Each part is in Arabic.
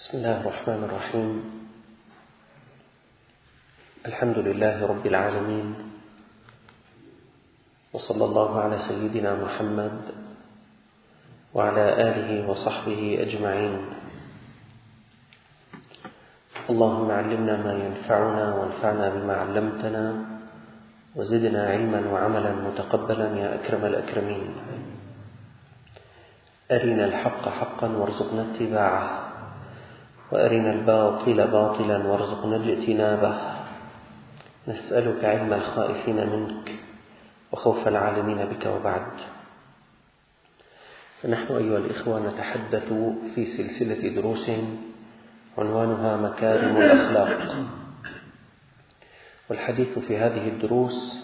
بسم الله الرحمن الرحيم. الحمد لله رب العالمين، وصلى الله على سيدنا محمد وعلى آله وصحبه أجمعين. اللهم علمنا ما ينفعنا وانفعنا بما علمتنا وزدنا علما وعملا متقبلا يا أكرم الأكرمين. أرنا الحق حقا وارزقنا اتباعه، وأرنا الباطل باطلا وارزقنا اجتنابه. نسألك علم الخائفين منك وخوف العالمين بك، وبعد. فنحن أيها الإخوة نتحدث في سلسلة دروس عنوانها مكارم الأخلاق، والحديث في هذه الدروس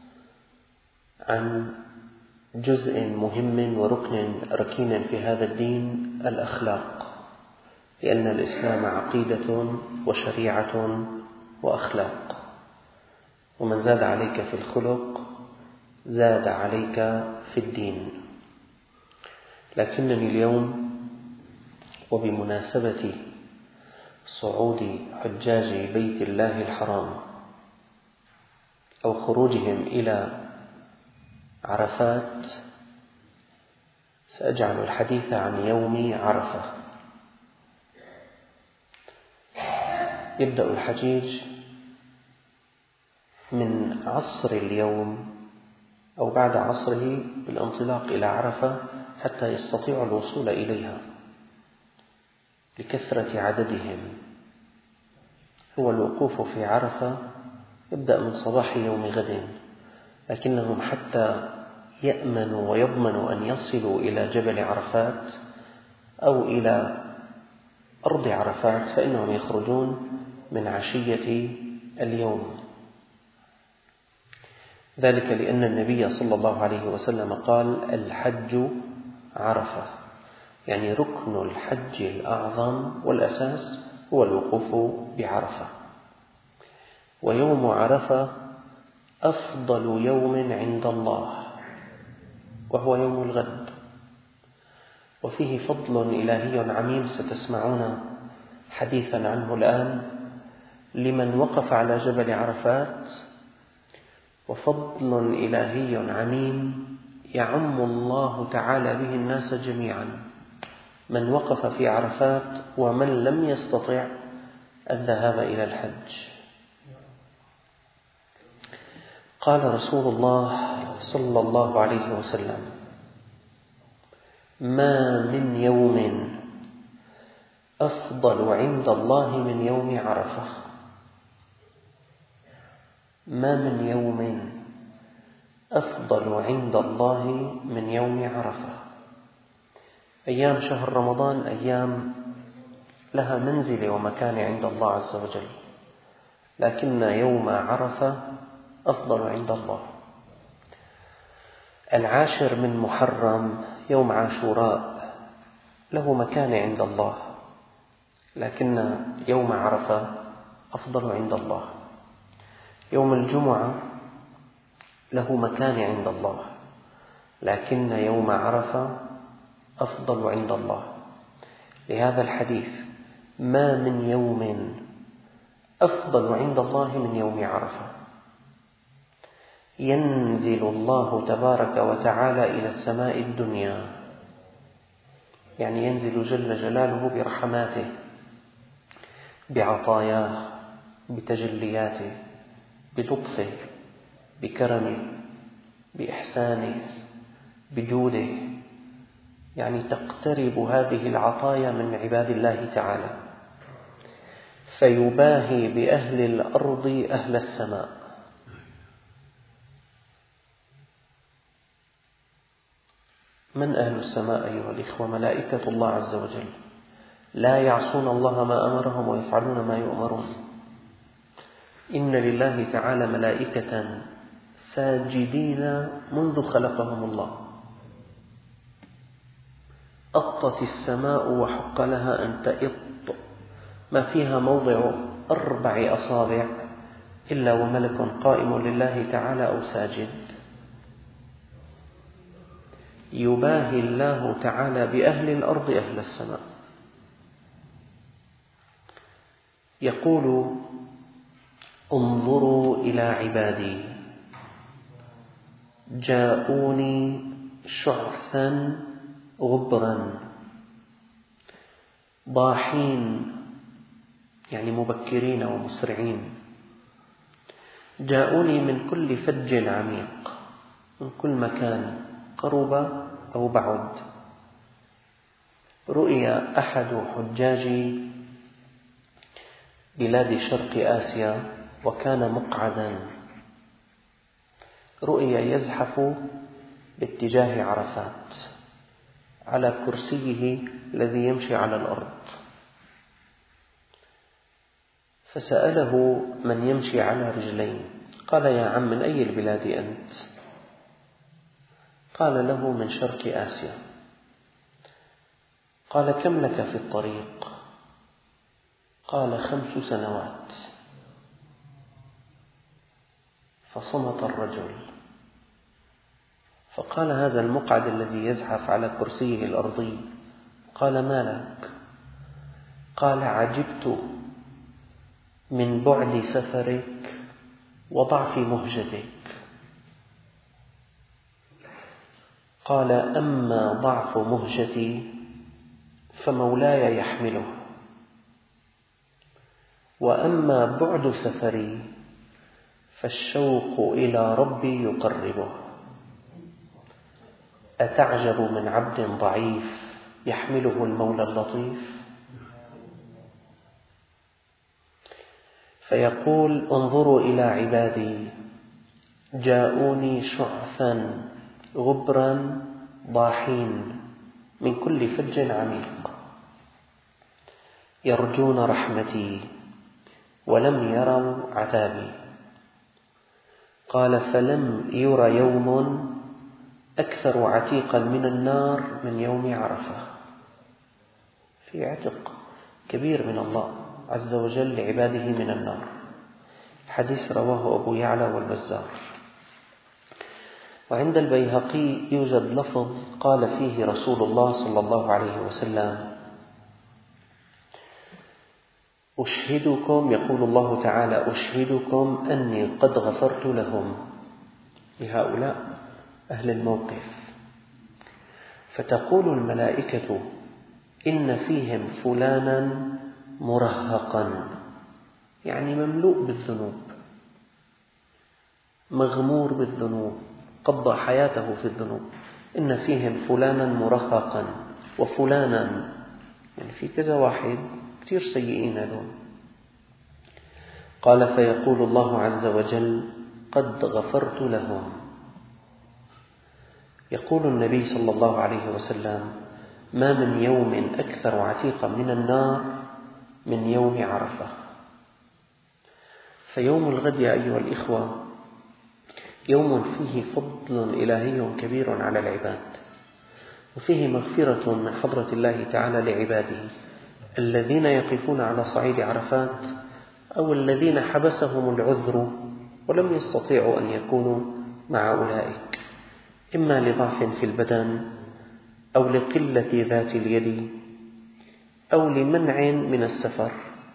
عن جزء مهم وركن ركين في هذا الدين، الأخلاق، لأن الإسلام عقيدة وشريعة وأخلاق، ومن زاد عليك في الخلق زاد عليك في الدين. لكنني اليوم وبمناسبة صعود حجاج بيت الله الحرام أو خروجهم إلى عرفات سأجعل الحديث عن يوم عرفة. يبدأ الحجيج من عصر اليوم أو بعد عصره بالانطلاق إلى عرفة حتى يستطيع الوصول إليها لكثرة عددهم. هو الوقوف في عرفة يبدأ من صباح يوم غد، لكنهم حتى يأمنوا ويضمنوا أن يصلوا إلى جبل عرفات أو إلى أرض عرفات فإنهم يخرجون من عشية اليوم. ذلك لأن النبي صلى الله عليه وسلم قال: الحج عرفة، يعني ركن الحج الأعظم والأساس هو الوقوف بعرفة. ويوم عرفة أفضل يوم عند الله، وهو يوم الغد، وفيه فضل إلهي عميم ستسمعون حديثا عنه الآن لمن وقف على جبل عرفات، وفضل إلهي عميم يعم الله تعالى به الناس جميعا، من وقف في عرفات ومن لم يستطع الذهاب إلى الحج. قال رسول الله صلى الله عليه وسلم: ما من يوم أفضل عند الله من يوم عرفة. ما من يوم أفضل عند الله من يوم عرفة. أيام شهر رمضان أيام لها منزلة ومكانة عند الله عز وجل، لكن يوم عرفة أفضل عند الله. العاشر من محرم يوم عاشوراء له مكانة عند الله، لكن يوم عرفة أفضل عند الله. يوم الجمعة له مكانة عند الله، لكن يوم عرفة أفضل عند الله. لهذا الحديث: ما من يوم أفضل عند الله من يوم عرفة. ينزل الله تبارك وتعالى إلى السماء الدنيا، يعني ينزل جل جلاله برحماته، بعطاياه، بتجلياته، بلطفه، بكرمه، بإحسانه، بجوده، يعني تقترب هذه العطايا من عباد الله تعالى، فيباهي بأهل الأرض أهل السماء. من أهل السماء أيها الإخوة؟ ملائكة الله عز وجل، لا يعصون الله ما أمرهم ويفعلون ما يؤمرون. إن لله تعالى ملائكة ساجدين منذ خلقهم الله. أطت السماء وحق لها أن تئط، ما فيها موضع 4 أصابع إلا وملك قائم لله تعالى أو ساجد. يباهي الله تعالى بأهل الأرض أهل السماء. يقول: انظروا إلى عبادي جاءوني شعثا غبرا ضاحين، يعني مبكرين ومسرعين. جاءوني من كل فج عميق، من كل مكان، قرب أو بعد. رؤي أحد حجاج بلاد شرق آسيا وكان مقعدا، رؤي يزحف باتجاه عرفات على كرسيه الذي يمشي على الأرض. فسأله من يمشي على رجلين، قال: يا عم، من أي البلاد أنت؟ قال له: من شرق آسيا. قال: كم لك في الطريق؟ قال: 5 سنوات. فصمت الرجل، فقال هذا المقعد الذي يزحف على كرسيه الأرضي: قال: ما لك؟ قال: عجبت من بعد سفرك وضعف مهجتك. قال: أما ضعف مهجتي فمولاي يحمله، وأما بعد سفري فالشوق إلى ربي يقربه. أتعجب من عبد ضعيف يحمله المولى اللطيف؟ فيقول: انظروا إلى عبادي جاءوني شعثا غبرا ضاحين من كل فج عميق، يرجون رحمتي ولم يروا عذابي. قال: فلم ير يوم أكثر عتيقا من النار من يوم عرفة. في عتق كبير من الله عز وجل لعباده من النار. حديث رواه أبو يعلى والبزار. وعند البيهقي يوجد لفظ قال فيه رسول الله صلى الله عليه وسلم: أشهدكم، يقول الله تعالى: أشهدكم أني قد غفرت لهم، لهؤلاء أهل الموقف. فتقول الملائكة: إن فيهم فلانا مرهقا، يعني مملوء بالذنوب، مغمور بالذنوب، قضى حياته في الذنوب. إن فيهم فلانا مرهقا وفلانا، يعني في كذا واحد كثير سيئين هذول. قال: فيقول الله عز وجل: قد غفرت لهم. يقول النبي صلى الله عليه وسلم: ما من يوم أكثر عتيقا من النار من يوم عرفة. فيوم الغد يا أيها الإخوة يوم فيه فضل إلهي كبير على العباد، وفيه مغفرة من حضرة الله تعالى لعباده الذين يقفون على صعيد عرفات، أو الذين حبسهم العذر ولم يستطيعوا أن يكونوا مع أولئك، إما لضعف في البدن أو لقلة ذات اليد أو لمنع من السفر.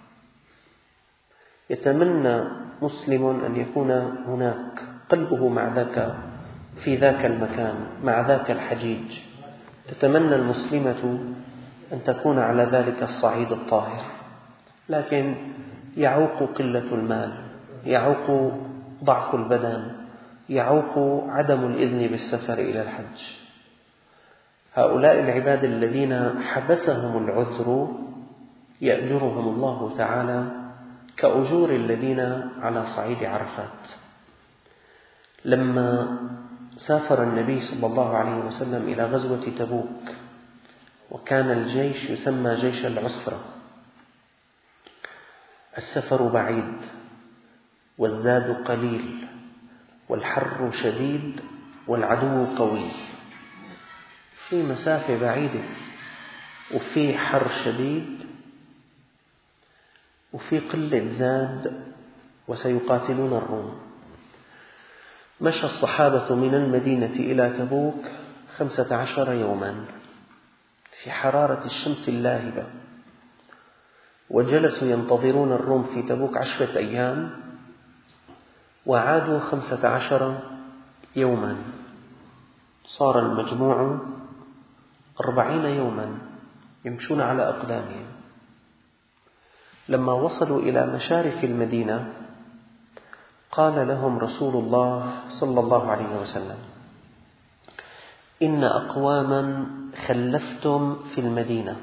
يتمنى مسلم أن يكون هناك، قلبه مع ذاك، في ذاك المكان، مع ذاك الحجيج. تتمنى المسلمة أن تكون على ذلك الصعيد الطاهر، لكن يعوق قلة المال، يعوق ضعف البدن، يعوق عدم الإذن بالسفر إلى الحج. هؤلاء العباد الذين حبسهم العذر يأجرهم الله تعالى كأجور الذين على صعيد عرفات. لما سافر النبي صلى الله عليه وسلم إلى غزوة تبوك، وكان الجيش يسمى جيش العسرة، السفر بعيد والزاد قليل والحر شديد والعدو قوي، في مسافة بعيدة وفي حر شديد وفي قلة زاد وسيقاتلون الروم. مشى الصحابة من المدينة إلى تبوك 15 يوما في حرارة الشمس اللاهبة، وجلسوا ينتظرون الروم في تبوك 10 أيام، وعادوا 15 يوما، صار المجموع 40 يوما يمشون على أقدامهم. لما وصلوا إلى مشارف المدينة قال لهم رسول الله صلى الله عليه وسلم: إن أقواما خلفتم في المدينة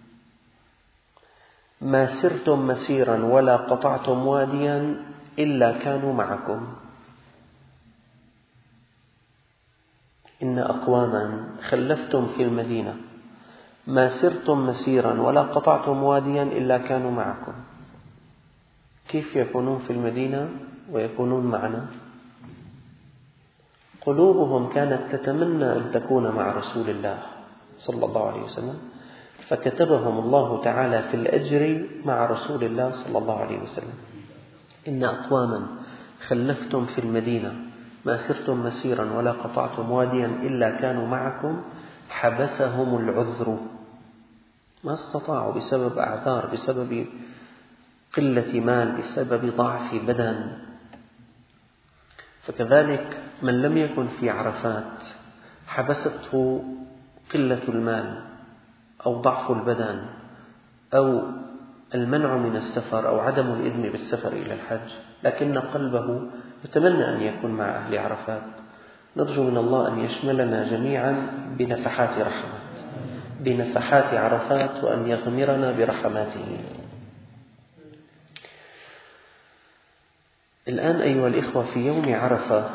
ما سرتم مسيرا ولا قطعتم واديا إلا كانوا معكم. إن أقواما خلفتم في المدينة ما سرتم مسيرا ولا قطعتم واديا إلا كانوا معكم. كيف يكونون في المدينة ويكونون معنا؟ قلوبهم كانت تتمنى أن تكون مع رسول الله صلى الله عليه وسلم، فكتبهم الله تعالى في الأجر مع رسول الله صلى الله عليه وسلم. إن أقواما خلفتم في المدينة ما سرتم مسيرا ولا قطعتم واديا إلا كانوا معكم، حبسهم العذر، ما استطاعوا بسبب أعذار، بسبب قلة مال، بسبب ضعف بدن. فكذلك من لم يكن في عرفات حبسته قلة المال أو ضعف البدن أو المنع من السفر أو عدم الإذن بالسفر إلى الحج، لكن قلبه يتمنى أن يكون مع أهل عرفات. نرجو من الله أن يشملنا جميعا بنفحات رحمات، بنفحات عرفات، وأن يغمرنا برحماته. الآن أيها الإخوة، في يوم عرفة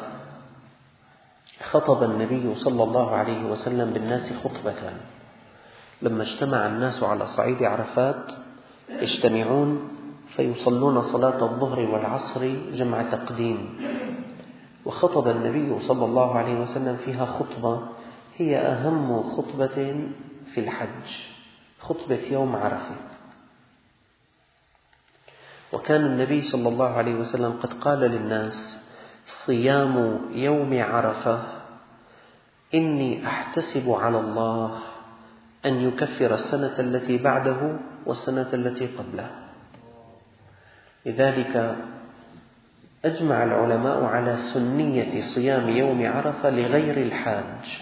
خطب النبي صلى الله عليه وسلم بالناس خطبة. لما اجتمع الناس على صعيد عرفات يجتمعون فيصلون صلاة الظهر والعصر جمع تقديم، وخطب النبي صلى الله عليه وسلم فيها خطبة هي أهم خطبة في الحج، خطبة يوم عرفة. وكان النبي صلى الله عليه وسلم قد قال للناس: صيام يوم عرفة إني أحتسب على الله أن يكفر السنة التي بعده والسنة التي قبله. لذلك أجمع العلماء على سنية صيام يوم عرفة لغير الحاج،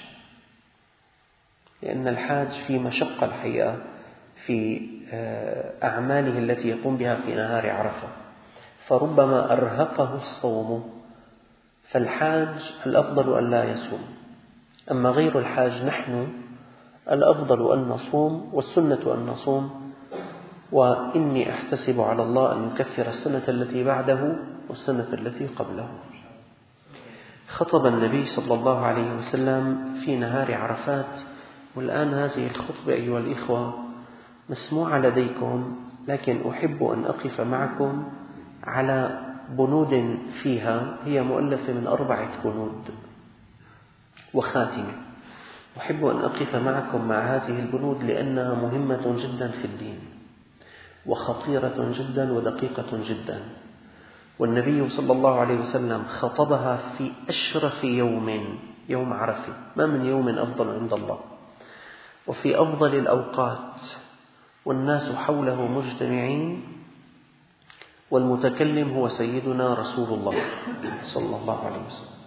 لأن الحاج في مشقة الحقيقة في أعماله التي يقوم بها في نهار عرفة، فربما أرهقه الصوم، فالحاج الأفضل أن لا يصوم. أما غير الحاج نحن الأفضل أن نصوم، والسنة أن نصوم. وإني أحتسب على الله أن يكفر السنة التي بعده والسنة التي قبله. خطب النبي صلى الله عليه وسلم في نهار عرفات. والآن هذه الخطبة أيها الإخوة مسموعة لديكم، لكن أحب أن أقف معكم على بنود فيها، هي مؤلفة من 4 بنود وخاتمة. أحب أن أقف معكم مع هذه البنود لأنها مهمة جدا في الدين، وخطيرة جدا ودقيقة جدا. والنبي صلى الله عليه وسلم خطبها في أشرف يوم عرفة، ما من يوم أفضل عند الله، وفي أفضل الأوقات، والناس حوله مجتمعين، والمتكلم هو سيدنا رسول الله صلى الله عليه وسلم.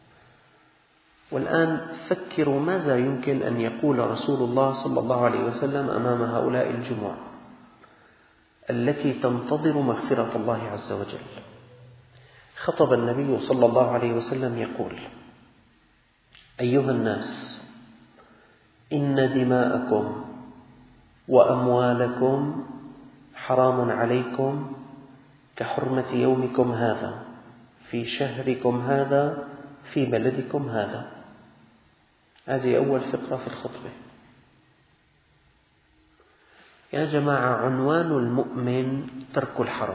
والآن فكروا ماذا يمكن أن يقول رسول الله صلى الله عليه وسلم أمام هؤلاء الجموع التي تنتظر مغفرة الله عز وجل. خطب النبي صلى الله عليه وسلم يقول: أيها الناس، إن دماءكم وأموالكم حرام عليكم كحرمة يومكم هذا في شهركم هذا في بلدكم هذا. هذه أول فقرة في الخطبة. يا جماعة، عنوان المؤمن ترك الحرام،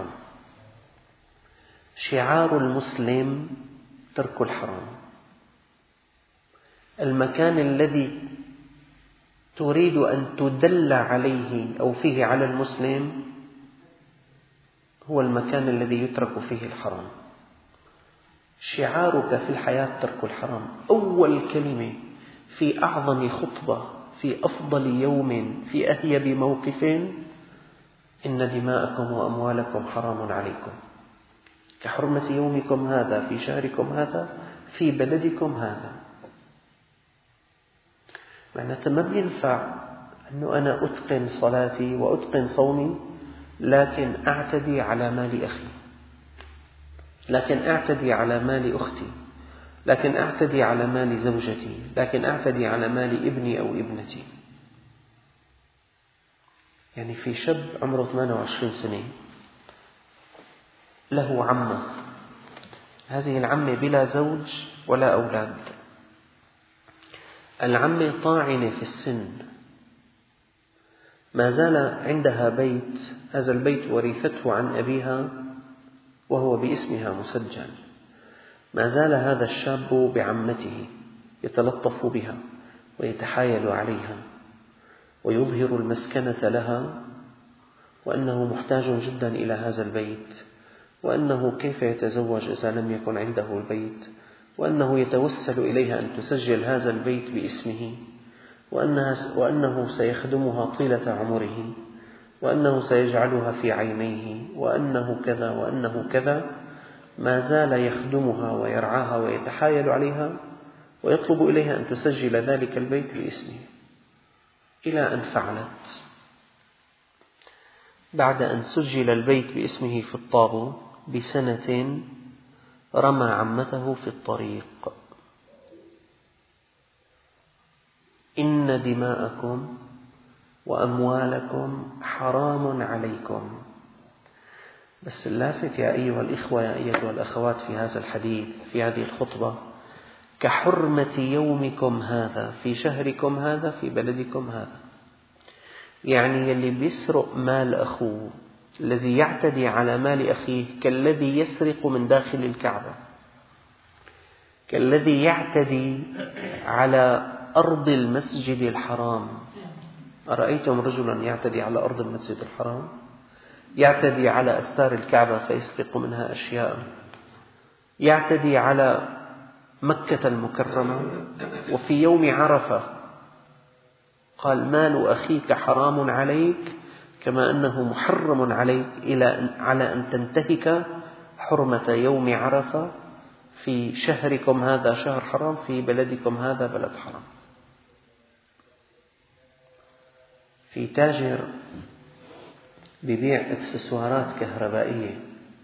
شعار المسلم ترك الحرام. المكان الذي تريد أن تدل عليه أو فيه على المسلم هو المكان الذي يترك فيه الحرام. شعارك في الحياة ترك الحرام. أول كلمة في أعظم خطبة في أفضل يوم في أهيب موقف إن دماءكم وأموالكم حرام عليكم كحرمة يومكم هذا في شهركم هذا في بلدكم هذا. معناته ما بينفع أنه أنا أتقن صلاتي وأتقن صومي لكن أعتدي على مال أخي، لكن أعتدي على مال أختي، لكن أعتدي على مال زوجتي، لكن أعتدي على مال ابني أو ابنتي. يعني في شاب عمره 28 سنة له عمة، هذه العمة بلا زوج ولا أولاد، العمة طاعنة في السن، ما زال عندها بيت، هذا البيت ورثته عن أبيها وهو باسمها مسجل، ما زال هذا الشاب بعمته يتلطف بها ويتحايل عليها ويظهر المسكنة لها، وأنه محتاج جدا إلى هذا البيت، وأنه كيف يتزوج إذا لم يكن عنده البيت، وأنه يتوسل إليها أن تسجل هذا البيت باسمه، وأنه سيخدمها طيلة عمره، وأنه سيجعلها في عينيه، وأنه كذا وأنه كذا. ما زال يخدمها ويرعاها ويتحايل عليها ويطلب إليها أن تسجل ذلك البيت باسمه، إلى أن فعلت. بعد أن سجل البيت باسمه في الطابو بسنة رمى عمته في الطريق. إن دماءكم وأموالكم حرام عليكم. بس اللافت يا أيها الإخوة يا أيها الأخوات في هذا الحديث، في هذه الخطبة، كحرمة يومكم هذا في شهركم هذا في بلدكم هذا. يعني يلي بيسرق مال أخوه، الذي يعتدي على مال أخيه، كالذي يسرق من داخل الكعبة، كالذي يعتدي على أرض المسجد الحرام. أرأيتم رجلا يعتدي على أرض المسجد الحرام؟ يعتدي على أستار الكعبة فيسرق منها أشياء، يعتدي على مكة المكرمة. وفي يوم عرفة قال مال أخيك حرام عليك كما أنه محرم عليك على أن تنتهك حرمة يوم عرفة في شهركم هذا شهر حرام في بلدكم هذا بلد حرام. في تاجر ببيع إكسسوارات كهربائية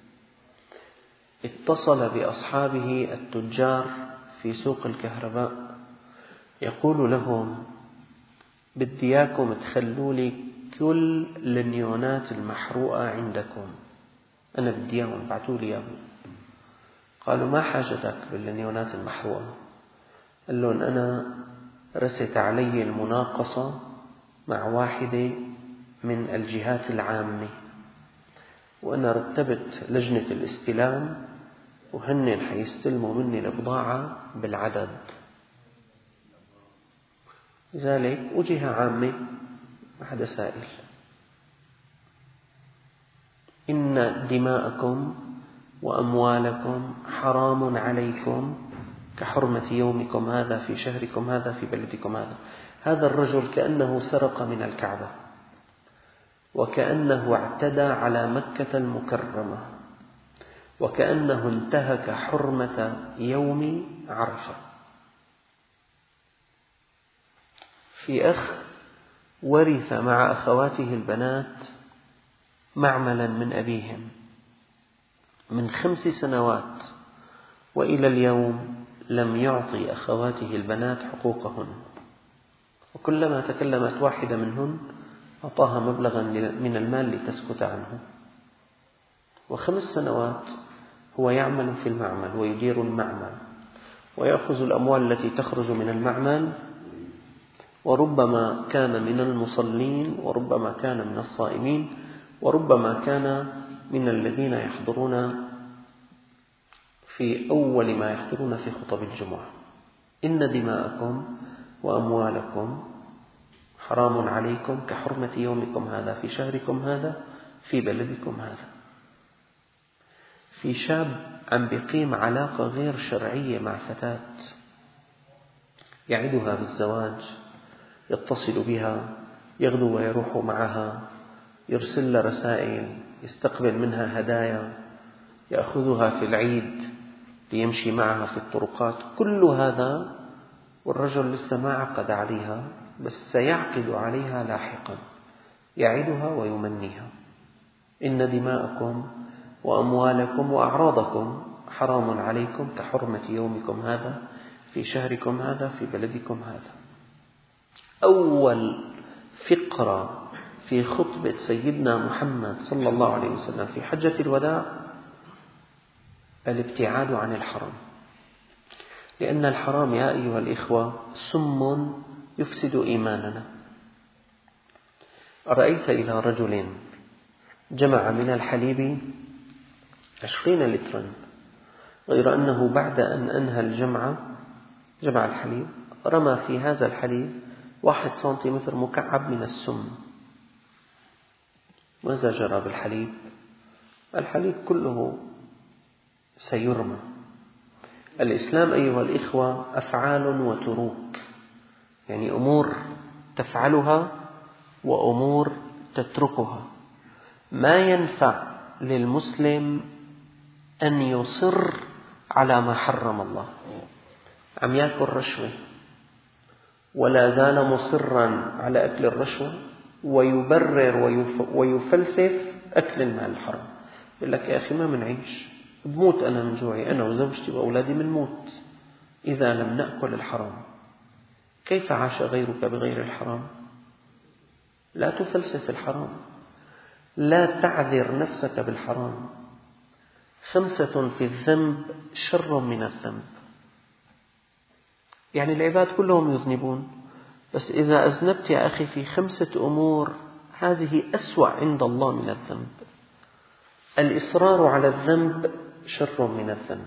اتصل بأصحابه التجار في سوق الكهرباء يقول لهم بدي إياكم تخلوا لي كل النيونات المحروقة عندكم، أنا بدي إياهم ابعتوا لي إياهم. قالوا ما حاجتك بالنيونات المحروقة؟ قال لهم أنا رست علي المناقصة مع واحدة من الجهات العامة، وأنا رتبت لجنة الاستلام وهن حيستلموا مني البضاعة بالعدد، لذلك وجهة عامة ما حدا سائل. إن دماءكم وأموالكم حرام عليكم كحرمة يومكم هذا في شهركم هذا في بلدكم هذا. هذا الرجل كأنه سرق من الكعبة، وكأنه اعتدى على مكة المكرمة، وكأنه انتهك حرمة يوم عرفة. في أخ ورث مع أخواته البنات معملا من أبيهم من 5 سنوات، وإلى اليوم لم يعطي أخواته البنات حقوقهن، وكلما تكلمت واحدة منهن أعطاها مبلغا من المال لتسكت عنه. و5 سنوات هو يعمل في المعمل ويدير المعمل ويأخذ الأموال التي تخرج من المعمل، وربما كان من المصلين، وربما كان من الصائمين، وربما كان من الذين يحضرون في أول ما يحضرون في خطب الجمعة. إن دماءكم وأموالكم حرام عليكم كحرمة يومكم هذا في شهركم هذا في بلدكم هذا. في شاب عم بيقيم علاقة غير شرعية مع فتاة، يعدها بالزواج، يتصل بها، يغدو ويروح معها، يرسل له رسائل، يستقبل منها هدايا، يأخذها في العيد ليمشي معها في الطرقات، كل هذا والرجل لسه ما عقد عليها، بس سيعقد عليها لاحقا، يعدها ويمنيها. إن دماءكم وأموالكم وأعراضكم حرام عليكم كحرمة يومكم هذا في شهركم هذا في بلدكم هذا. أول فقرة في خطبة سيدنا محمد صلى الله عليه وسلم في حجة الوداع الابتعاد عن الحرام، لأن الحرام يا أيها الإخوة سم يفسد إيماننا. أرأيت إلى رجل جمع من الحليب 20 لترا، غير أنه بعد أن أنهى جمع الحليب رمى في هذا الحليب 1 سنتيمتر مكعب من السم. ماذا جرى بالحليب؟ الحليب كله سيرمى. الإسلام أيها الإخوة أفعال وتروك، يعني أمور تفعلها وأمور تتركها. ما ينفع للمسلم أن يصر على ما حرم الله. عم يأكل رشوة ولا زال مصرا على أكل الرشوة، ويبرر ويفلسف أكل المال الحرام. يقول لك يا أخي ما منعيش، بموت أنا من جوعي، أنا وزوجتي وأولادي من موت إذا لم نأكل الحرام. كيف عاش غيرك بغير الحرام؟ لا تفلسف الحرام، لا تعذر نفسك بالحرام. 5 في الذنب شر من الذنب. يعني العباد كلهم يذنبون، بس إذا أذنبت يا أخي في 5 أمور هذه أسوأ عند الله من الذنب. الإصرار على الذنب شر من الذنب،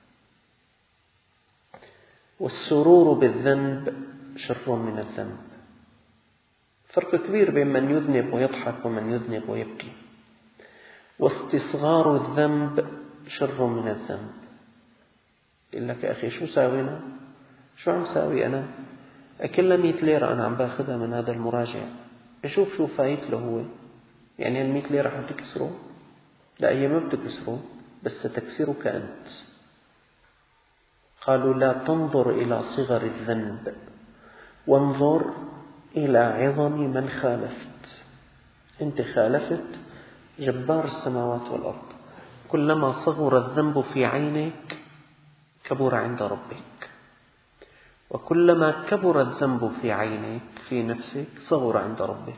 والسرور بالذنب شر من الذنب. فرق كبير بين من يذنب ويضحك ومن يذنب ويبكي. واستصغار الذنب شر من الذنب. يقول لك يا أخي شو ساوينا؟ شو عم ساوي أنا؟ أكلنا 100 ليرة أنا عم باخذها من هذا المراجع، أشوف شو فايت له هو. يعني 100 ليرة عم تكسره؟ لا، هي ما بتكسره، بس ستكسرك أنت. قالوا لا تنظر إلى صغر الذنب، وانظر إلى عظم من خالفت. أنت خالفت جبار السماوات والأرض. كلما صغر الذنب في عينك كبر عند ربك، وكلما كبر الذنب في عينك في نفسك صغر عند ربك.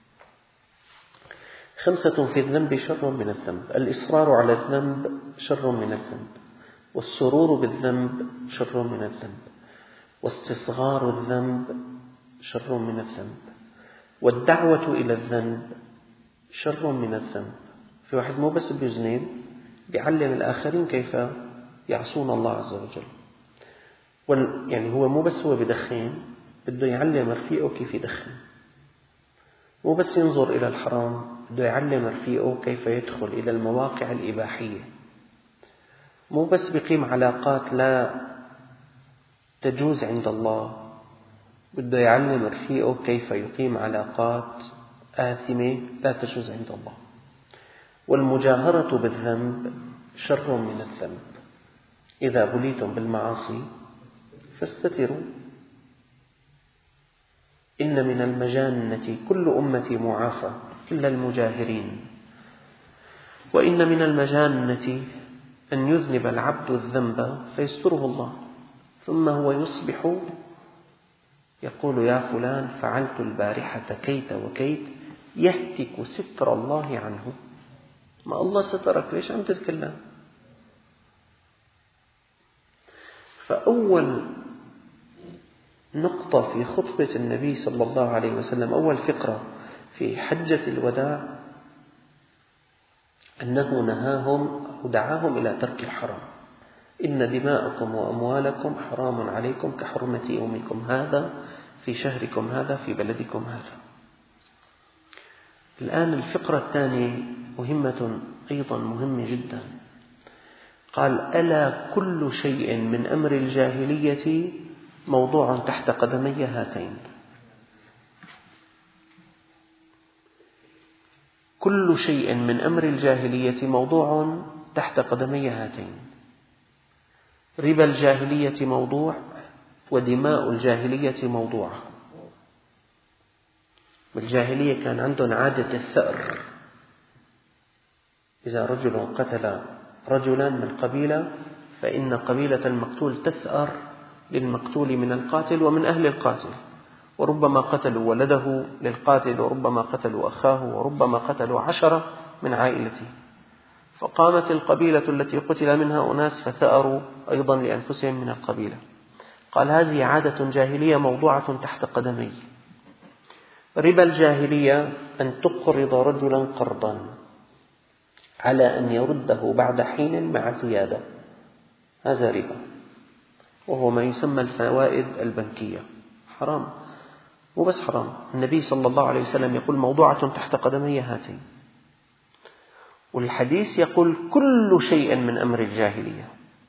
5 في الذنب شر من الذنب. الإصرار على الذنب شر من الذنب، والسرور بالذنب شر من الذنب، واستصغار الذنب شر من الذنب، والدعوة إلى الذنب شر من الذنب. في واحد مو بس بيذنب، بيعلم الآخرين كيف يعصون الله عز وجل. يعني هو مو بس هو بدخن، بده يعلم رفيقه كيف يدخن. مو بس ينظر إلى الحرام، بده يعلم رفيقه كيف يدخل إلى المواقع الإباحية. مو بس بيقيم علاقات لا تجوز عند الله، بده يعلم رفيقه كيف يقيم علاقات آثمة لا تجوز عند الله. والمجاهرة بالذنب شر من الذنب. إذا بليتم بالمعاصي فاستتروا. إن من المجانة كل أمتي معافى إلا المجاهرين. وإن من المجانة أن يذنب العبد الذنب فيستره الله، ثم هو يصبح يقول يا فلان فعلت البارحة كيت وكيت، يهتك ستر الله عنه. ما الله سترك، ليش عم تتكلم؟ فأول نقطة في خطبة النبي صلى الله عليه وسلم، أول فقرة في حجة الوداع، أنه نهاهم أو دعاهم إلى ترك الحرام. إن دماءكم وأموالكم حرام عليكم كحرمة يومكم هذا في شهركم هذا في بلدكم هذا. الآن الفقرة الثانية مهمة أيضا مهمة جدا. قال ألا كل شيء من أمر الجاهلية موضوع تحت قدمي هاتين. كل شيء من أمر الجاهلية موضوع تحت قدمي هاتين. ربا الجاهلية موضوع، ودماء الجاهلية موضوع. بالجاهلية كان عندهم عادة الثأر، إذا رجل قتل رجلا من قبيلة فإن قبيلة المقتول تثأر للمقتول من القاتل ومن أهل القاتل، وربما قتلوا ولده للقاتل، وربما قتلوا أخاه، وربما قتلوا 10 من عائلته. فقامت القبيلة التي قتل منها أناس فثأروا أيضا لأنفسهم من القبيلة. قال هذه عادة جاهلية موضوعة تحت قدمي. ربا الجاهلية أن تقرض رجلا قرضا على أن يرده بعد حين مع زيادة، هذا ربا، وهو ما يسمى الفوائد البنكية. حرام، مو بس حرام، النبي صلى الله عليه وسلم يقول موضوعة تحت قدمي هاتين، والحديث يقول كل شيء من أمر الجاهلية.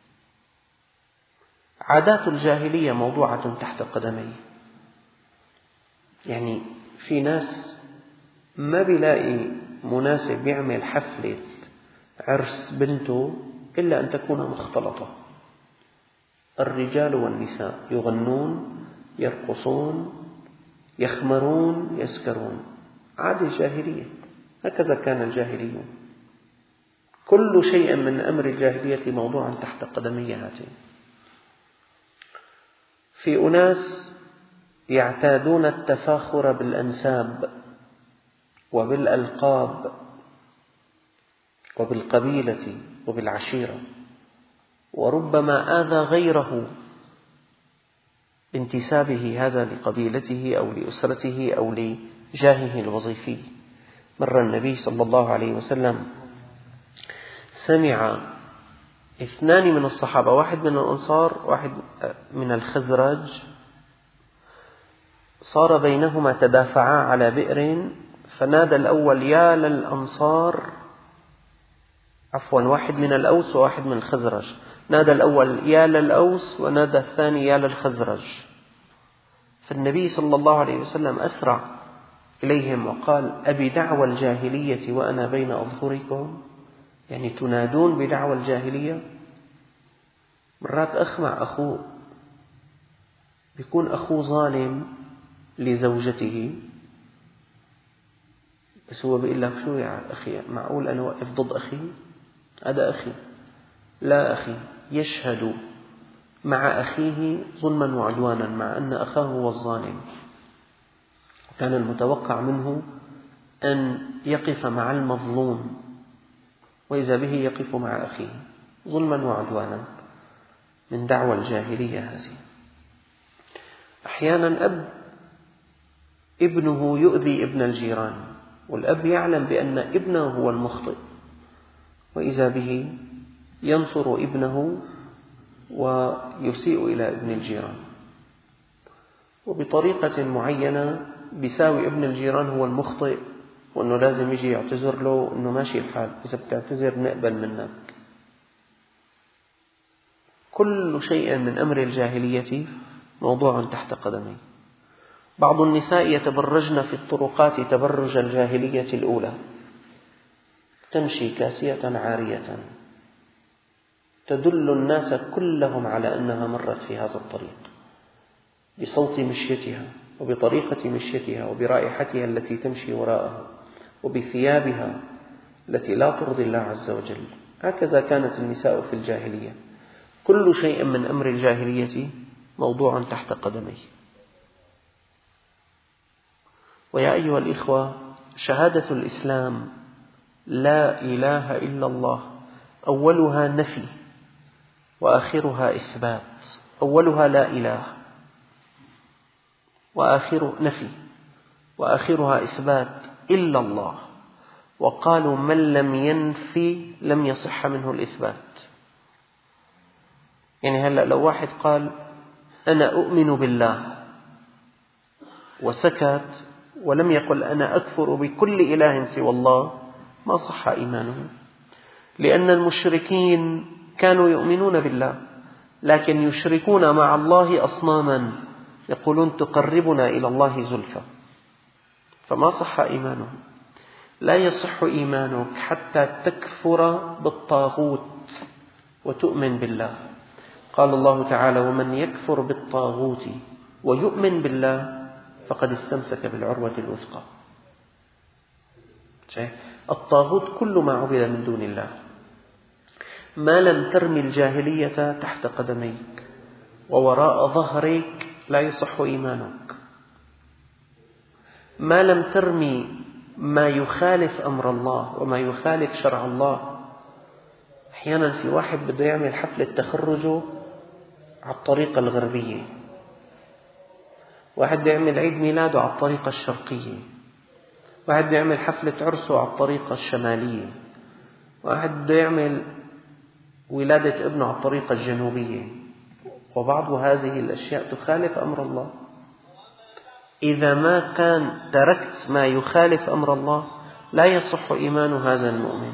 عادات الجاهلية موضوعة تحت قدمي. يعني في ناس ما بيلاقي مناسب يعمل حفلة عرس بنته إلا أن تكون مختلطة، الرجال والنساء يغنون يرقصون يخمرون يسكرون، عادة جاهلية، هكذا كان الجاهليون. كل شيء من أمر الجاهلية موضوعا تحت قدمي هاتين. في أناس يعتادون التفاخر بالأنساب وبالألقاب وبالقبيلة وبالعشيرة، وربما آذى غيره بانتسابه هذا لقبيلته أو لأسرته أو لجاهه الوظيفي. مر النبي صلى الله عليه وسلم سمع 2 من الصحابة، واحد من الأنصار واحد من الخزرج، صار بينهما تدافعا على بئر، فنادى الأول يا للأنصار، عفوا واحد من الأوس وواحد من الخزرج، نادى الأول يا للأوس ونادى الثاني يا للخزرج. فالنبي صلى الله عليه وسلم أسرع إليهم وقال أبي دعوى الجاهلية وأنا بين أظهركم، يعني تنادون بدعوى الجاهلية. مرات أخ مع أخوه بيكون أخوه ظالم لزوجته، بس هو بيقول لك شو يا أخي، معقول أنا واقف ضد أخي؟ هذا أخي. لا أخي، يشهد مع أخيه ظلما وعدوانا مع أن أخاه هو الظالم. كان المتوقع منه أن يقف مع المظلوم، وإذا به يقف مع أخيه ظلما وعدوانا، من دعوى الجاهلية هذه. أحيانا ابنه يؤذي ابن الجيران، والأب يعلم بأن ابنه هو المخطئ، وإذا به ينصر ابنه ويسيء إلى ابن الجيران، وبطريقة معينة بيساوي ابن الجيران هو المخطئ، وأنه لازم يجي يعتذر له أنه ماشي الحال، إذا بتعتذر نقبل منك. كل شيء من أمر الجاهلية موضوع تحت قدمي. بعض النساء يتبرجن في الطرقات تبرج الجاهلية الأولى، تمشي كاسية عارية تدل الناس كلهم على أنها مرت في هذا الطريق، بصوت مشيتها وبطريقة مشيتها وبرائحتها التي تمشي وراءها وبثيابها التي لا ترضي الله عز وجل. هكذا كانت النساء في الجاهلية. كل شيء من أمر الجاهلية موضوع تحت قدمي. ويا أيها الإخوة، شهادة الإسلام لا إله إلا الله أولها نفي وآخرها إثبات. أولها لا إله وآخر نفي وآخرها إثبات إلا الله، وقالوا من لم ينفي لم يصح منه الإثبات. يعني هلأ لو واحد قال أنا أؤمن بالله وسكت ولم يقل أنا أكفر بكل إله سوى الله، ما صح إيمانه، لأن المشركين كانوا يؤمنون بالله لكن يشركون مع الله أصناما يقولون تقربنا إلى الله زلفى، فما صح إيمانه. لا يصح إيمانك حتى تكفر بالطاغوت وتؤمن بالله. قال الله تعالى: ومن يكفر بالطاغوت ويؤمن بالله فقد استمسك بالعروة الوثقى. الطاغوت كل ما عبد من دون الله، ما لم ترمي الجاهلية تحت قدميك ووراء ظهرك لا يصح إيمانك. ما لم ترمي ما يخالف أمر الله وما يخالف شرع الله. أحيانا في واحد بده يعمل حفلة تخرجه على الطريقة الغربية، واحد بده يعمل عيد ميلاده على الطريقة الشرقية، واحد بده يعمل حفلة عرسه على الطريقة الشمالية، واحد بده يعمل ولادة ابنه على الطريقة الجنوبية، وبعض هذه الأشياء تخالف أمر الله. إذا ما كان تركت ما يخالف أمر الله لا يصح إيمان هذا المؤمن.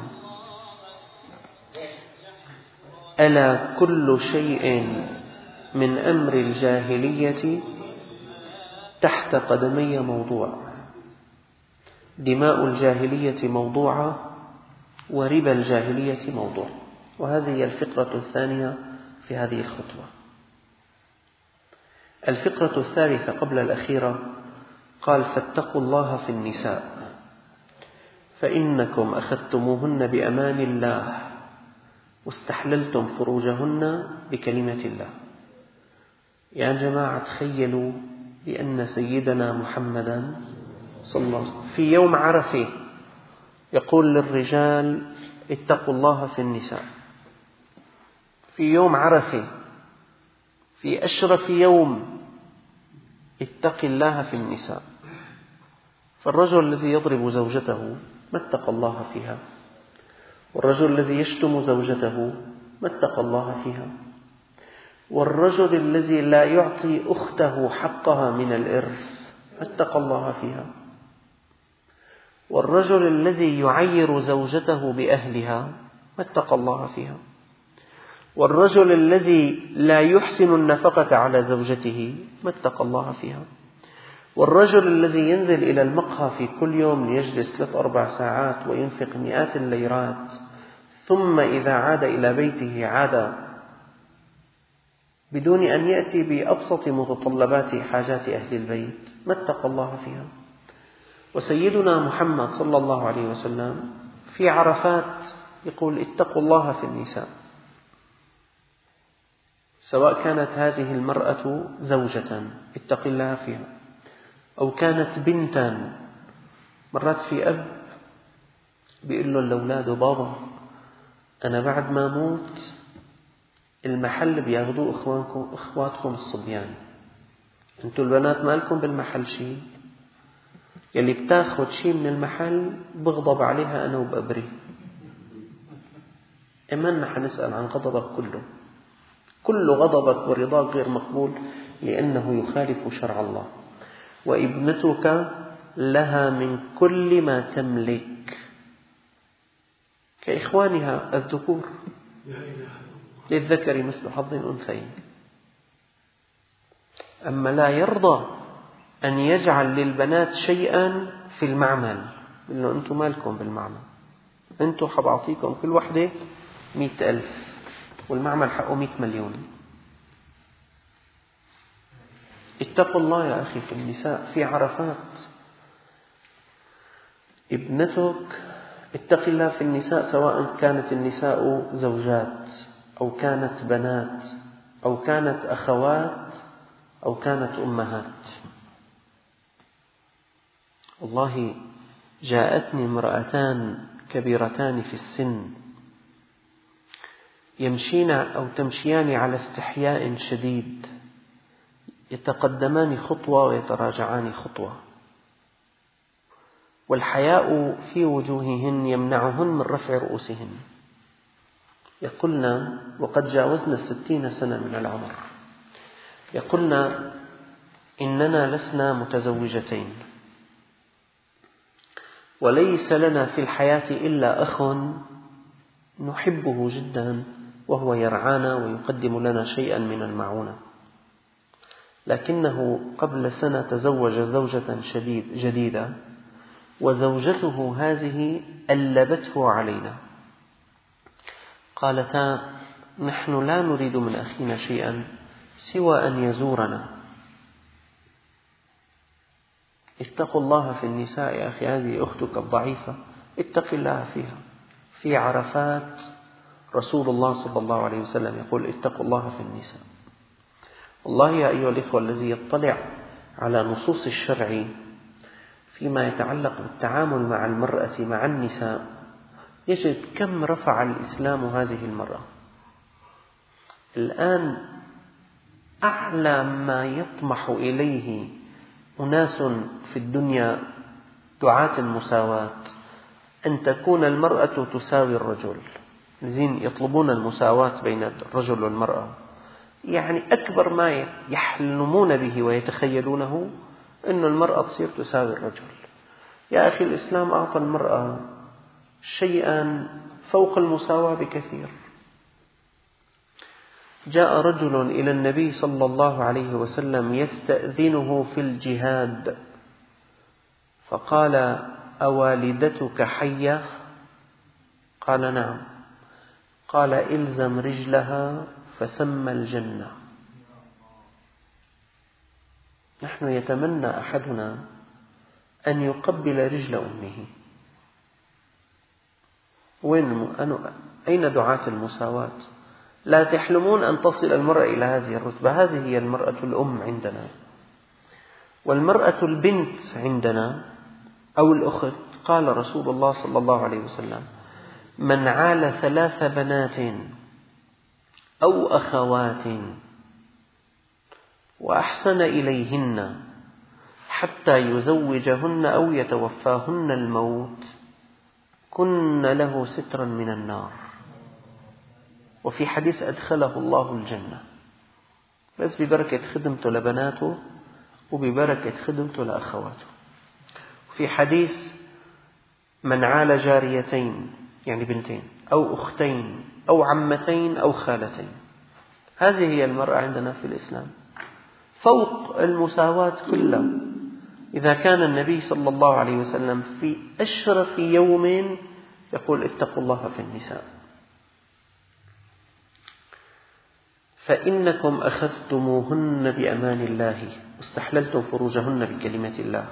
ألا كل شيء من أمر الجاهلية تحت قدمي موضوع. دماء الجاهلية موضوعة وربا الجاهلية موضوع. وهذه هي الفقرة الثانية في هذه الخطوة. الفقرة الثالثة قبل الأخيرة قال: فاتقوا الله في النساء فإنكم أخذتموهن بأمان الله واستحللتم فروجهن بكلمة الله. يا جماعة تخيلوا بأن سيدنا محمدا صلى الله عليه وسلم في يوم عرفة يقول للرجال: اتقوا الله في النساء. في يوم عرفة في أشرف يوم اتق الله في النساء. فالرجل الذي يضرب زوجته ما اتقى الله فيها، والرجل الذي يشتم زوجته ما اتقى الله فيها، والرجل الذي لا يعطي أخته حقها من الإرث ما اتقى الله فيها، والرجل الذي يعير زوجته بأهلها ما اتقى الله فيها، والرجل الذي لا يحسن النفقة على زوجته ما اتقى الله فيها، والرجل الذي ينزل إلى المقهى في كل يوم ليجلس 3-4 ساعات وينفق مئات الليرات، ثم إذا عاد إلى بيته عاد بدون أن يأتي بأبسط متطلبات حاجات أهل البيت ما اتقى الله فيها. وسيدنا محمد صلى الله عليه وسلم في عرفات يقول: اتقوا الله في النساء. سواء كانت هذه المرأة زوجة اتق الله فيها، أو كانت بنتا. مرات في أب بيقول له الأولاد: بابا أنا بعد ما موت المحل بياخدوه إخواتكم الصبيان، أنتوا البنات ما لكم بالمحل شيء، يلي بتاخد شيء من المحل بغضب عليها أنا وبأبري. إما حنسأل عن غضبك كله، كل غضبك ورضاك غير مقبول لأنه يخالف شرع الله. وابنتك لها من كل ما تملك كإخوانها الذكور، للذكر مثل حظ الأنثيين. أما لا يرضى أن يجعل للبنات شيئا في المعمل، إنه أنتم مالكم بالمعمل، أنتم حبعطيكم كل وحدة 100,000 والمعمل حقه 100 مليون. اتقوا الله يا أخي في النساء في عرفات. ابنتك اتق الله في النساء، سواء كانت النساء زوجات أو كانت بنات أو كانت أخوات أو كانت أمهات. والله جاءتني امرأتان كبيرتان في السن يمشين أو تمشيان على استحياء شديد، يتقدمان خطوة ويتراجعان خطوة، والحياء في وجوههن يمنعهن من رفع رؤوسهن. يقولن وقد جاوزنا 60 سنة من العمر، يقولن إننا لسنا متزوجتين وليس لنا في الحياة إلا أخ نحبه جدا وهو يرعانا ويقدم لنا شيئا من المعونة، لكنه قبل سنة تزوج زوجة جديدة وزوجته هذه ألبته علينا، قالتا: نحن لا نريد من أخينا شيئا سوى أن يزورنا. اتقوا الله في النساء يا أخي، هذه أختك الضعيفة، اتق الله فيها. في عرفات رسول الله صلى الله عليه وسلم يقول: اتقوا الله في النساء. والله يا أيها الإخوة، الذي يطلع على نصوص الشرع فيما يتعلق بالتعامل مع المرأة مع النساء يجد كم رفع الإسلام هذه المرأة. الآن أعلى ما يطمح إليه أناس في الدنيا دعاة المساواة أن تكون المرأة تساوي الرجل. زين يطلبون المساواة بين الرجل والمرأة، يعني أكبر ما يحلمون به ويتخيلونه أن المرأة تصير تساوي الرجل. يا أخي، الإسلام أعطى المرأة شيئا فوق المساواة بكثير. جاء رجل إلى النبي صلى الله عليه وسلم يستأذنه في الجهاد، فقال: أوالدتك حية؟ قال: نعم. قال: إلزم رجلها فثم الجنة. نحن يتمنى أحدنا أن يقبل رجل أمه. أين دعاة المساواة؟ لا تحلمون أن تصل المرأة إلى هذه الرتبة. هذه هي المرأة الأم عندنا. والمرأة البنت عندنا أو الأخت، قال رسول الله صلى الله عليه وسلم: من عال 3 بنات أو أخوات وأحسن إليهن حتى يزوجهن أو يتوفاهن الموت كن له سترا من النار. وفي حديث: أدخله الله الجنة، بس ببركة خدمته لبناته وببركة خدمته لأخواته. في حديث: من عال جاريتين، يعني بنتين أو أختين أو عمتين أو خالتين. هذه هي المرأة عندنا في الإسلام فوق المساواة كلها. إذا كان النبي صلى الله عليه وسلم في أشرف يوم يقول: اتقوا الله في النساء، فإنكم أخذتموهن بأمان الله واستحللتم فروجهن بكلمة الله،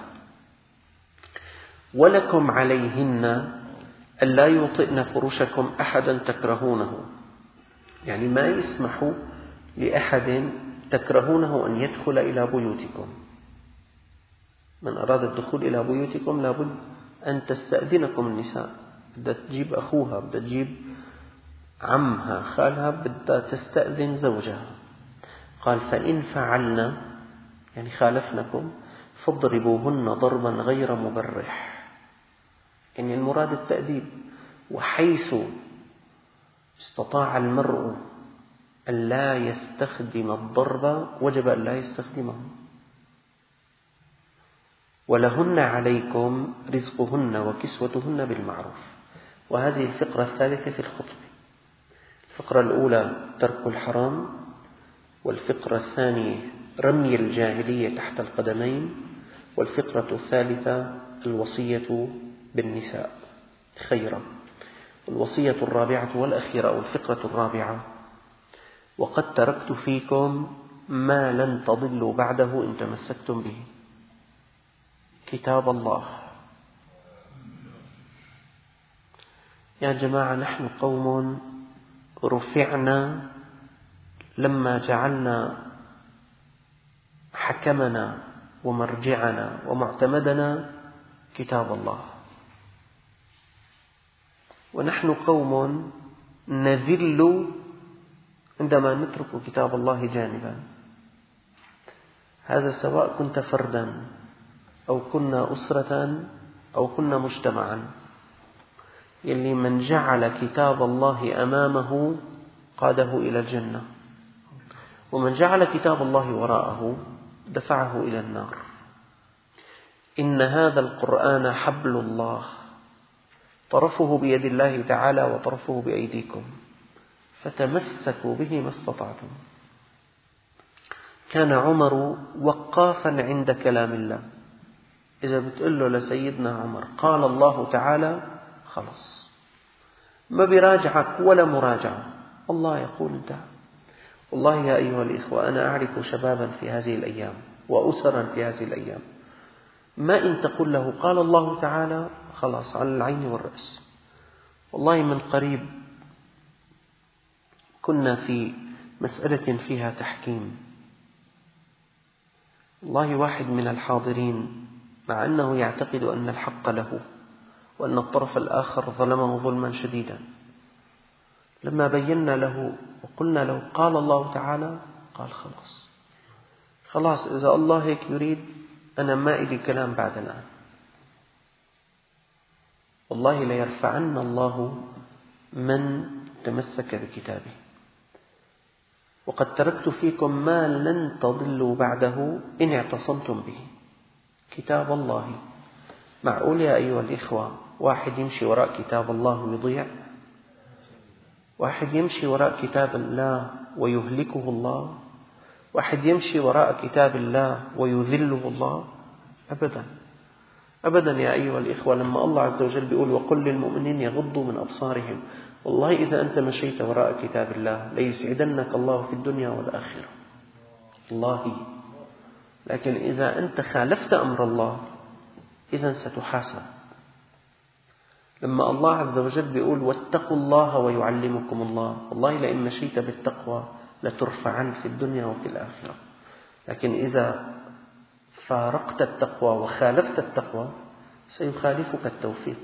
ولكم عليهن ألا يطئن فرشكم أحدا تكرهونه. يعني ما يسمح لأحد تكرهونه أن يدخل إلى بيوتكم. من أراد الدخول إلى بيوتكم لابد أن تستأذنكم النساء. بدها تجيب أخوها، بدها تجيب عمها، خالها، بدها تستأذن زوجها. قال: فإن فعلنا، يعني خالفنكم، فاضربوهن ضربا غير مبرح. يعني المراد التأديب. وحيث استطاع المرء أن لا يستخدم الضرب وجب أن لا يستخدمه. ولهن عليكم رزقهن وكسوتهن بالمعروف. وهذه الفقرة الثالثة في الخطبة. الفقرة الأولى ترك الحرام، والفقرة الثانية رمي الجاهلية تحت القدمين، والفقرة الثالثة الوصية بالنساء خيرا. الوصية الرابعة والأخيرة أو الفقرة الرابعة: وقد تركت فيكم ما لن تضلوا بعده إن تمسكتم به، كتاب الله. يا جماعة، نحن قوم رفعنا لما جعلنا حكمنا ومرجعنا ومعتمدنا كتاب الله، ونحن قوم نذل عندما نترك كتاب الله جانبا. هذا سواء كنت فردا أو كنا أسرة أو كنا مجتمعا. يلي من جعل كتاب الله أمامه قاده إلى الجنة، ومن جعل كتاب الله وراءه دفعه إلى النار. إن هذا القرآن حبل الله، طرفه بيد الله تعالى وطرفه بأيديكم، فتمسكوا به ما استطعتم. كان عمر وقافا عند كلام الله، إذا بتقول له لسيدنا عمر قال الله تعالى خلص، ما بيراجعك ولا مراجعة، الله يقول انتهى. والله يا أيها الإخوة أنا أعرف شبابا في هذه الأيام وأسرا في هذه الأيام، ما إن تقول له قال الله تعالى خلاص على العين والرأس. والله من قريب كنا في مسألة فيها تحكيم، والله واحد من الحاضرين مع أنه يعتقد أن الحق له وأن الطرف الآخر ظلمه ظلما شديدا، لما بينا له وقلنا له قال الله تعالى قال خلاص إذا الله هيك يريد أنا ما إلي كلام بعد الآن. والله ليرفعن الله من تمسك بكتابه، وقد تركت فيكم ما لن تضلوا بعده إن اعتصمتم به، كتاب الله. معقول يا أيها الإخوة واحد يمشي وراء كتاب الله ويضيع؟ واحد يمشي وراء كتاب الله ويهلكه الله؟ واحد يمشي وراء كتاب الله ويذله الله؟ أبدا أبدا يا أيها الإخوة. لما الله عز وجل بيقول وقل للمؤمنين يغضوا من أبصارهم، والله إذا أنت مشيت وراء كتاب الله ليسعدنك الله في الدنيا والآخرة، الله. لكن إذا أنت خالفت أمر الله إذن ستحاسب. لما الله عز وجل بيقول واتقوا الله ويعلمكم الله، والله لئن مشيت بالتقوى لترفعن في الدنيا وفي الآخرة. لكن إذا فارقت التقوى وخالفت التقوى سيخالفك التوفيق.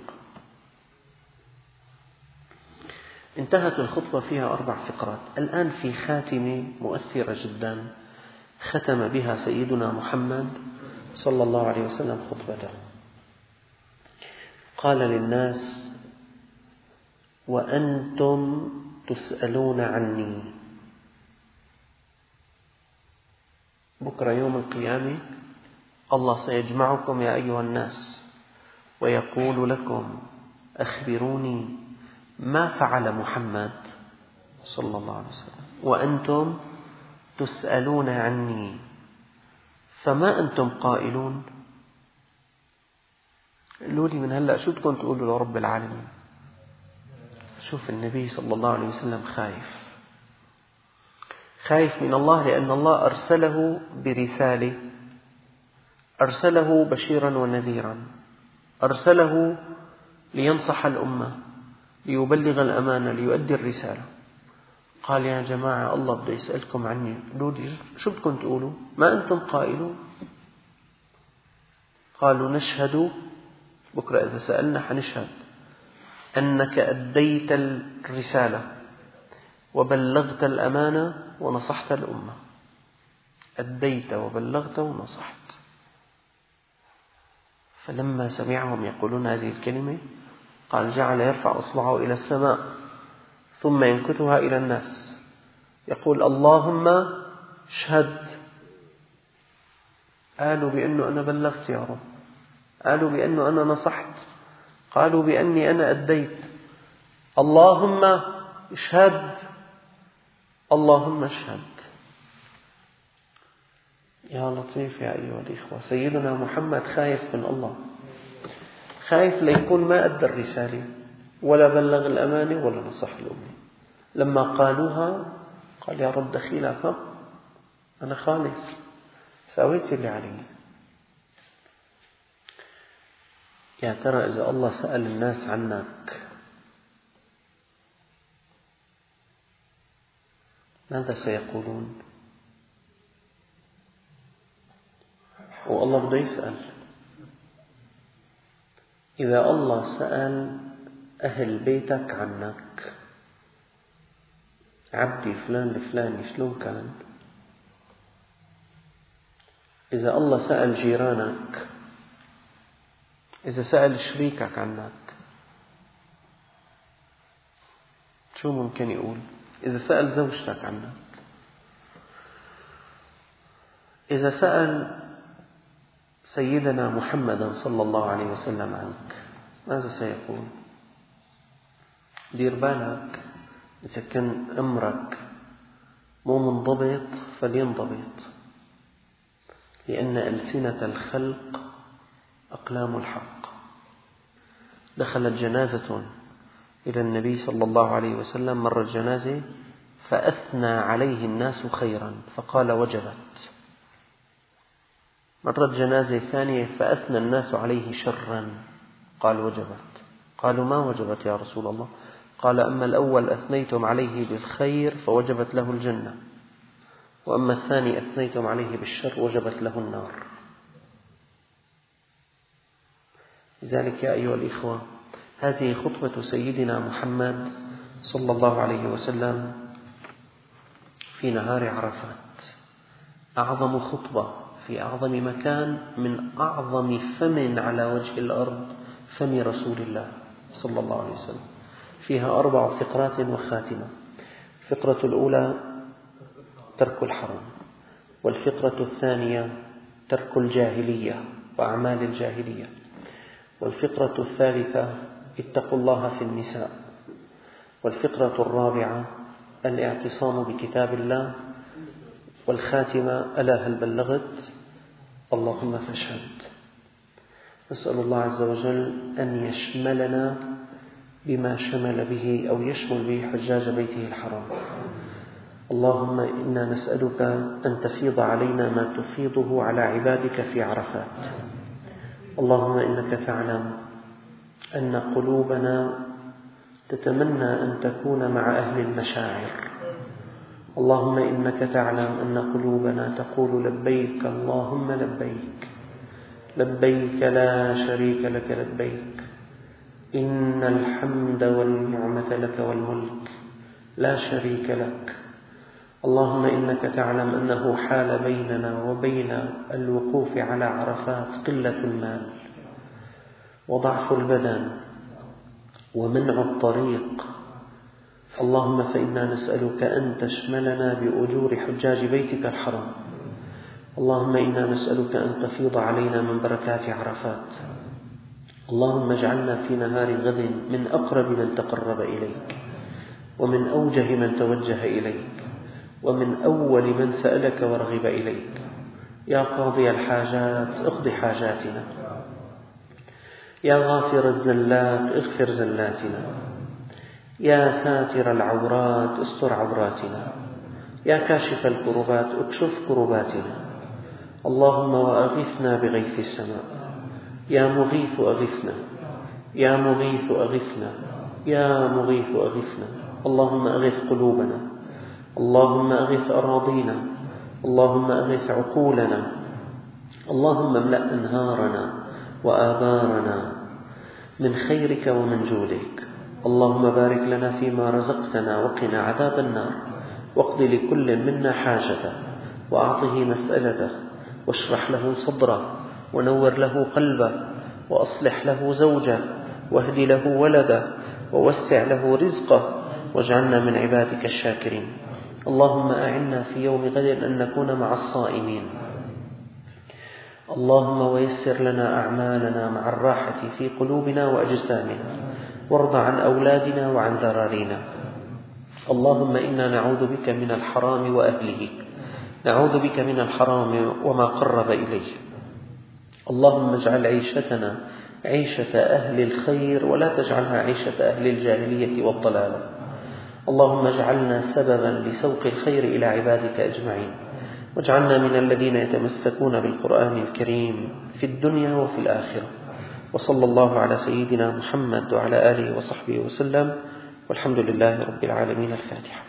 انتهت الخطبة فيها 4 فقرات. الآن في خاتمة مؤثرة جدا ختم بها سيدنا محمد صلى الله عليه وسلم خطبته. قال للناس وأنتم تسألون عني. بكرة يوم القيامة الله سيجمعكم يا أيها الناس ويقول لكم أخبروني ما فعل محمد صلى الله عليه وسلم وأنتم تسألون عني، فما أنتم قائلون؟ قالوا لي من هلأ شو بدكم تقولوا لرب العالمين؟ شوف النبي صلى الله عليه وسلم خايف من الله، لأن الله أرسله برسالة، أرسله بشيرا ونذيرا، أرسله لينصح الأمة، ليبلغ الأمانة، ليؤدي الرسالة. قال يا جماعة الله بده يسألكم عني، قالوا لي شو بدكم تقولوا؟ ما أنتم قائلون؟ قالوا نشهد، بكرة إذا سألنا حنشهد أنك أديت الرسالة وبلغت الأمانة ونصحت الأمة. أديت وبلغت ونصحت. فلما سمعهم يقولون هذه الكلمة قال جعل يرفع أصبعه إلى السماء ثم ينكتها إلى الناس يقول اللهم اشهد. قالوا بأنه أنا بلغت يا رب، قالوا بأنه أنا نصحت، قالوا بأني أنا أديت، اللهم اشهد، اللهم اشهد. يا لطيف يا أيها الإخوة، سيدنا محمد خايف من الله، خايف ليكون ما أدى الرسالة ولا بلغ الأمانة ولا نصح الأمة. لما قالوها قال يا رب دخيلك، أنا خالص سويت اللي علي. يا ترى إذا الله سأل الناس عنك ماذا سيقولون؟ والله بده يسأل. إذا الله سأل أهل بيتك عنك، عبدي فلان الفلاني شلون كان؟ إذا الله سأل جيرانك، إذا سأل شريكك عنك شو ممكن يقول؟ إذا سأل زوجتك عنك، إذا سأل سيدنا محمد صلى الله عليه وسلم عنك ماذا سيقول؟ دير بالك، إذا كان أمرك مو منضبط فلينضبط، لأن ألسنة الخلق أقلام الحق. دخلت جنازة إلى النبي صلى الله عليه وسلم، مرت جنازة فأثنى عليه الناس خيرا فقال وجبت. مرت جنازة ثانية فأثنى الناس عليه شرا قال وجبت. قالوا ما وجبت يا رسول الله؟ قال أما الأول أثنيتم عليه بالخير فوجبت له الجنة، وأما الثاني أثنيتم عليه بالشر وجبت له النار. لذلك يا أيها الإخوة، هذه خطبة سيدنا محمد صلى الله عليه وسلم في نهار عرفات، أعظم خطبة في أعظم مكان من أعظم فم على وجه الأرض، فم رسول الله صلى الله عليه وسلم. فيها 4 فقرات وخاتمة. الفقرة الأولى ترك الحرام، والفقرة الثانية ترك الجاهلية وأعمال الجاهلية، والفقرة الثالثة اتقوا الله في النساء، والفقرة الرابعة الاعتصام بكتاب الله، والخاتمة ألا هل بلغت؟ اللهم فاشهد. نسأل الله عز وجل أن يشملنا بما شمل به أو يشمل به حجاج بيته الحرام. اللهم إنا نسألك أن تفيض علينا ما تفيضه على عبادك في عرفات. اللهم إنك تعلم أن قلوبنا تتمنى أن تكون مع أهل المشاعر. اللهم إنك تعلم أن قلوبنا تقول لبيك اللهم لبيك، لبيك لا شريك لك لبيك، إن الحمد والنعمة لك والملك لا شريك لك. اللهم إنك تعلم أنه حال بيننا وبين الوقوف على عرفات قلة المال وضعف البدن ومنع الطريق. اللهم فإنا نسألك أن تشملنا بأجور حجاج بيتك الحرام. اللهم إنا نسألك أن تفيض علينا من بركات عرفات. اللهم اجعلنا في نهار غد من أقرب من تقرب إليك، ومن أوجه من توجه إليك، ومن أول من سألك ورغب إليك. يا قاضي الحاجات اقض حاجاتنا، يا غافر الزلات اغفر زلاتنا، يا ساتر العورات استر عوراتنا، يا كاشف الكربات اكشف كرباتنا. اللهم وأغثنا بغيث السماء، يا مغيث أغثنا، يا مغيث أغثنا، يا مغيث أغثنا. اللهم أغث قلوبنا، اللهم أغث أراضينا، اللهم أغث عقولنا، اللهم املأ أنهارنا وآبارنا من خيرك ومن جودك. اللهم بارك لنا فيما رزقتنا وقنا عذاب النار، واقض لكل منا حاجته، وأعطه مسألته، واشرح له صدره، ونور له قلبه، وأصلح له زوجه، واهد له ولده، ووسع له رزقه، واجعلنا من عبادك الشاكرين. اللهم أعنا في يوم غد أن نكون مع الصائمين. اللهم ويسر لنا أعمالنا مع الراحة في قلوبنا وأجسامنا، وارض عن أولادنا وعن ذرارينا. اللهم إنا نعوذ بك من الحرام وأهله، نعوذ بك من الحرام وما قرب إليه. اللهم اجعل عيشتنا عيشة أهل الخير، ولا تجعلها عيشة أهل الجاهلية والضلالة. اللهم اجعلنا سببا لسوق الخير إلى عبادك أجمعين، واجعلنا من الذين يتمسكون بالقرآن الكريم في الدنيا وفي الآخرة. وصلى الله على سيدنا محمد وعلى آله وصحبه وسلم، والحمد لله رب العالمين. الفاتحة.